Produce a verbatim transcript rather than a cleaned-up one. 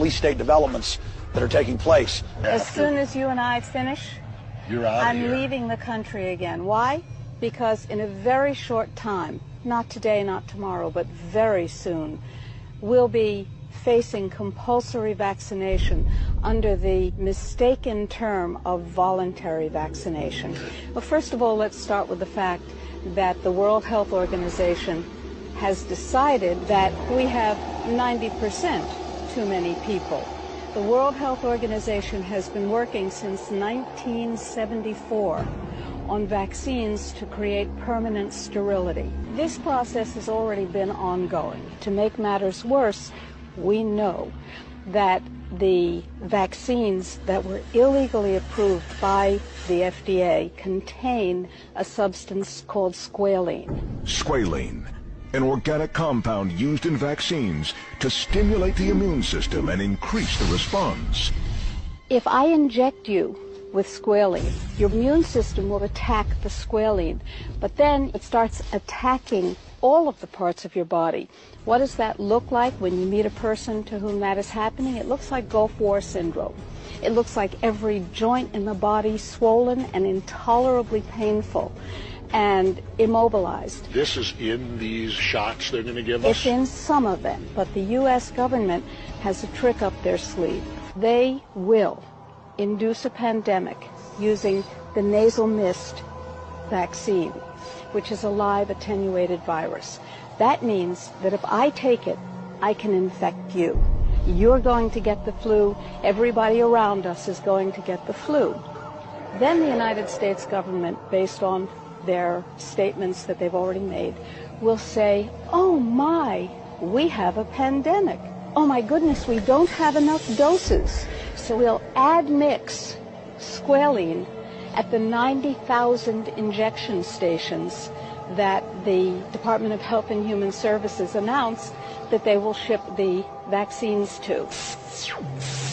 early-state developments that are taking place. As soon as you and I finish, You're out I'm here. leaving the country again. Why? Because in a very short time, not today, not tomorrow, but very soon, we'll be facing compulsory vaccination under the mistaken term of voluntary vaccination. Well, first of all, let's start with the fact that the World Health Organization has decided that we have ninety percent too many people. The World Health Organization has been working since nineteen seventy-four on vaccines to create permanent sterility. This process has already been ongoing. To make matters worse, we know that the vaccines that were illegally approved by the F D A contain a substance called squalene. Squalene, an organic compound used in vaccines to stimulate the immune system and increase the response. If I inject you with squalene, your immune system will attack the squalene, but then it starts attacking all of the parts of your body. What does that look like when you meet a person to whom that is happening? It looks like Gulf War syndrome. It looks like every joint in the body swollen and intolerably painful and immobilized. This is in these shots they're going to give us? It's in some of them, but the U S government has a trick up their sleeve. They will induce a pandemic using the nasal mist vaccine, which is a live attenuated virus. That means that if I take it, I can infect you. You're going to get the flu. Everybody around us is going to get the flu. Then the United States government, based on their statements that they've already made, will say, oh my, we have a pandemic. Oh my goodness, we don't have enough doses. So we'll admix squalene at the ninety thousand injection stations that the Department of Health and Human Services announced that they will ship the vaccines to.